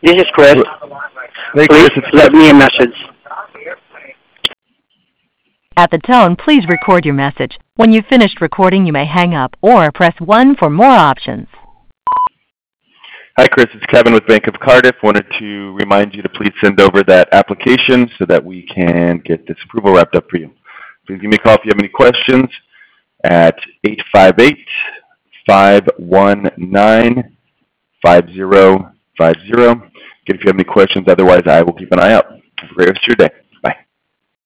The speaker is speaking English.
This is Chris. Hey, Please Chris, it's let Kevin. me a message. At the tone, please record your message. When you've finished recording, you may hang up or press 1 for more options. Hi, Chris. It's Kevin with Bank of Cardiff. Wanted to remind you to please send over that application so that we can get this approval wrapped up for you. Please give me a call if you have any questions at 858-519-5050. If you have any questions, otherwise I will keep an eye out. Have a great rest of your day.